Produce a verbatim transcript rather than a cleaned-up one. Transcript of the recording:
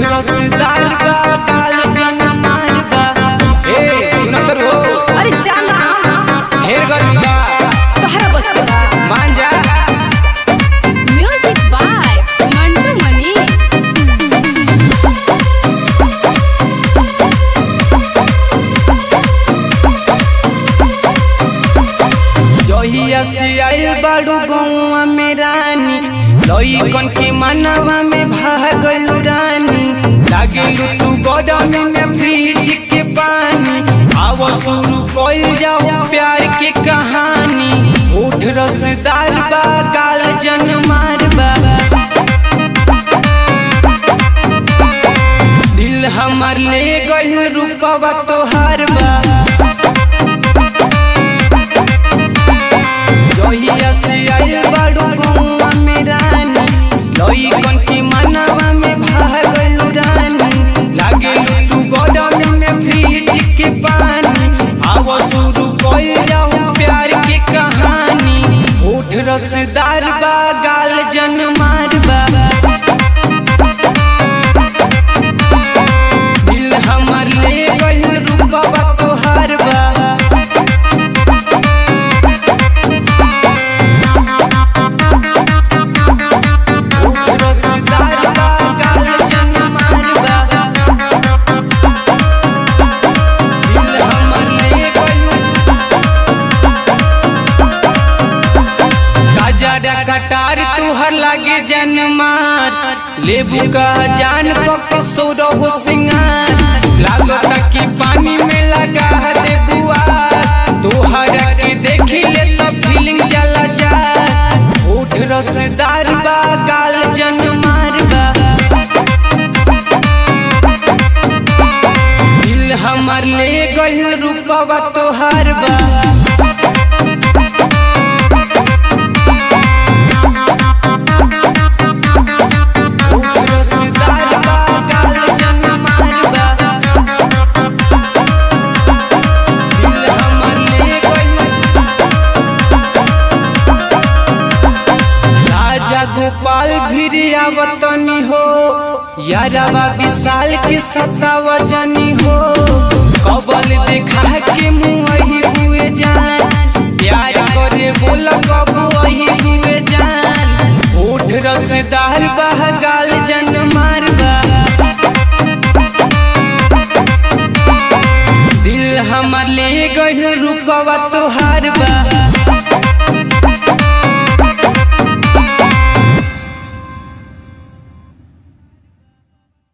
रसदार बा काल जन मारबा। ए सुनत रहो। अरे चला ढेर गर्मी बा तहरा बस का मान जा। Music by Mantu Mani. यही सियाइल बाड़ू गौवा में रानी, लइकन के मनवा में भागलू रानी। लागेलू तू गरमी में फ्रिज के पानी, आव शुरू कइल जाओ प्यार के कहानी। ओठ रसदार बा गाल जन मारबा, दिल हमार ले गइल रूपवा तोहार बा। सियाइल बाड़ू गौवा में रानी, लइकन के मनवा में भागलू रानी। लागेलू तू गरमी में फ्रिज के पानी, आव शुरू कइल जाओ प्यार के कहानी। ओठ रसदार बा गाल जन मारबा, दिल हमार ले गइल रूपवा तोहार बा। कटार तुहर लागे जनमार, लेबू का जान पक सोरो हो सिंगार। लागता कि पानी में लगा दे बुआ, तुहर के देखी ले तो फीलिंग जला जा। ओठ रसदार बा गाल जन मारबा, दिल हमार ले गइल रूपवा तोहार बा। गोपाल भी आवतनी हो, यारवा विशाल के सतावजनी हो। कबल देखा के मुँह हुए जान, प्यार करे बोला कब वही हुए जान। ओठ रसदार बह गाल जन